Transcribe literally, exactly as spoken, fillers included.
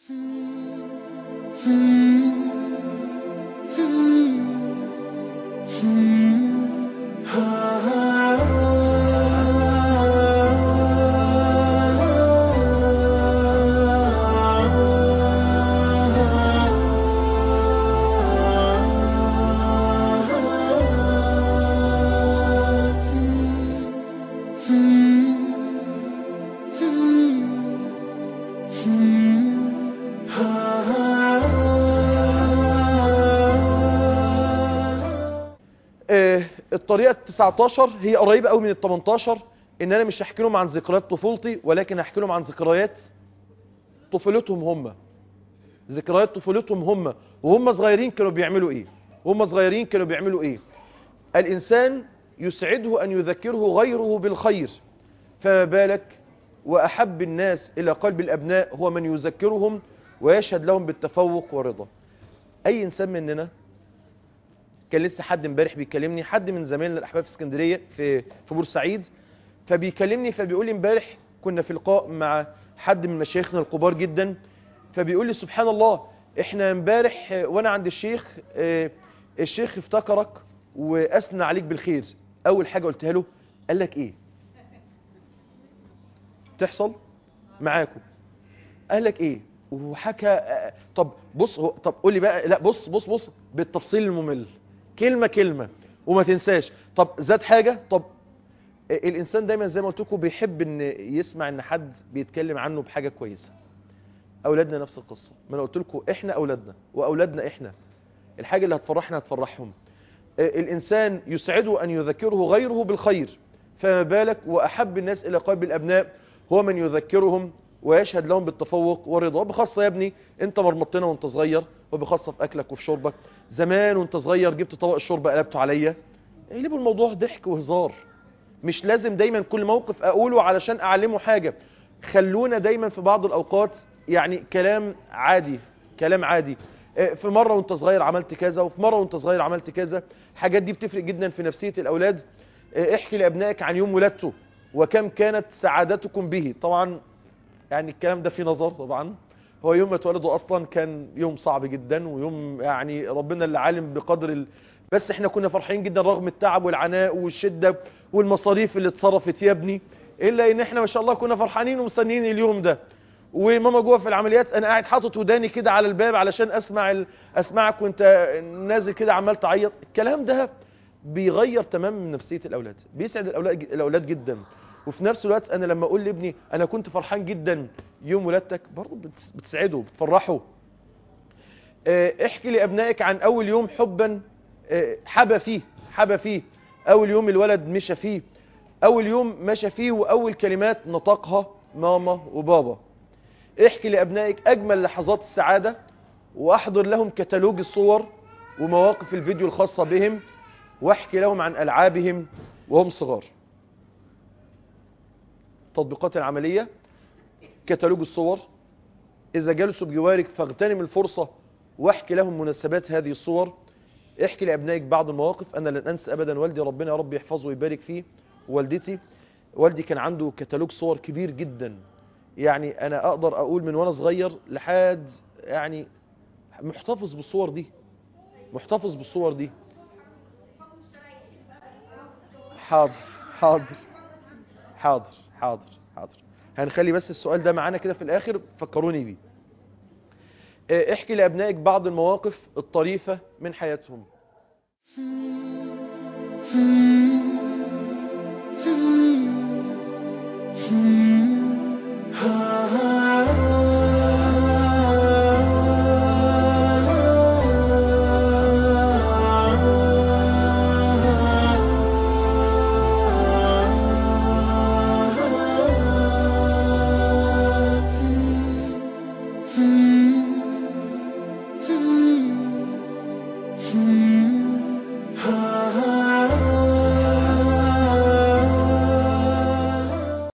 الطريقة التسعتاشر هي قريبة قوي من التمنتاشر، ان انا مش هحكي لهم عن ذكريات طفولتي، ولكن هحكي لهم عن ذكريات طفولتهم هم. ذكريات طفولتهم هم وهم صغيرين كانوا بيعملوا ايه وهم صغيرين كانوا بيعملوا ايه الانسان يسعده ان يذكره غيره بالخير، فما بالك واحب الناس الى قلب الابناء هو من يذكرهم ويشهد لهم بالتفوق والرضا. اي انسان مننا، كان لسه حد امبارح بيكلمني، حد من زمايلنا الاحباب في اسكندريه في في بورسعيد، فبيكلمني فبيقول لي امبارح كنا في لقاء مع حد من مشايخنا الكبار جدا، فبيقول لي سبحان الله احنا امبارح وانا عند الشيخ، الشيخ افتكرك واثنى عليك بالخير. اول حاجه قلتها له قال لك ايه؟ تحصل معاكم؟ قال لك ايه؟ وحكى. طب بص، طب قول لي بقى، لا بص بص بص بالتفصيل الممل، كلمه كلمه وما تنساش. طب زاد حاجه. طب الانسان دايما زي ما قلت لكم بيحب ان يسمع ان حد بيتكلم عنه بحاجه كويسه. اولادنا نفس القصه، ما انا قلت لكم احنا اولادنا واولادنا احنا، الحاجه اللي هتفرحنا هتفرحهم. الانسان يسعده ان يذكره غيره بالخير، فما بالك واحب الناس الى قلب الابناء هو من يذكرهم ويشهد لهم بالتفوق والرضا. بخاصه يا ابني انت مرمطتنا وانت صغير، وبخاصه في اكلك وفي شربك. زمان وانت صغير جبت طبق الشوربه قلبته عليا، قلبوا الموضوع ضحك وهزار. مش لازم دايما كل موقف اقوله علشان اعلمه حاجه. خلونا دايما في بعض الاوقات يعني كلام عادي، كلام عادي. في مره وانت صغير عملت كذا، وفي مره وانت صغير عملت كذا. الحاجات دي بتفرق جدا في نفسيه الاولاد. احكي لابنائك عن يوم ولادته وكم كانت سعادتكم به. طبعا يعني الكلام ده فيه نظر طبعا، هو يوم ما اتولدوا اصلا كان يوم صعب جدا، ويوم يعني ربنا اللي عالم بقدر ال... بس احنا كنا فرحين جدا رغم التعب والعناء والشده والمصاريف اللي اتصرفت يا ابني، الا ان احنا ما شاء الله كنا فرحانين ومستنيين اليوم ده. وماما جوه في العمليات انا قاعد حاطط وداني كده على الباب علشان اسمع ال... اسمعك وانت نازل كده عمال تعيط. الكلام ده بيغير تماما من نفسيه الاولاد، بيسعد الاولاد الاولاد جدا. وفي نفس الوقت انا لما اقول لابني انا كنت فرحان جدا يوم ولادتك، برضه بتسعده بتفرحه. احكي لابنائك عن اول يوم حبا حبى فيه حبى فيه اول يوم الولد مشى فيه، اول يوم مشى فيه واول كلمات نطقها ماما وبابا. احكي لابنائك اجمل لحظات السعاده، واحضر لهم كتالوج الصور ومواقف الفيديو الخاصه بهم، واحكي لهم عن العابهم وهم صغار. التطبيقات العمليه، كتالوج الصور. اذا جلسوا بجوارك فاغتنم الفرصه واحكي لهم مناسبات هذه الصور. احكي لابنائك بعض المواقف. انا لن انسى ابدا والدي، ربنا يا رب يحفظه ويبارك فيه، والدتي. والدي كان عنده كتالوج صور كبير جدا، يعني انا اقدر اقول من وانا صغير لحد يعني محتفظ بالصور دي، محتفظ بالصور دي. حاضر حاضر حاضر حاضر حاضر هنخلي بس السؤال ده معانا كده في الاخر، فكروني بيه. احكي لابنائك بعض المواقف الطريفة من حياتهم. Hmm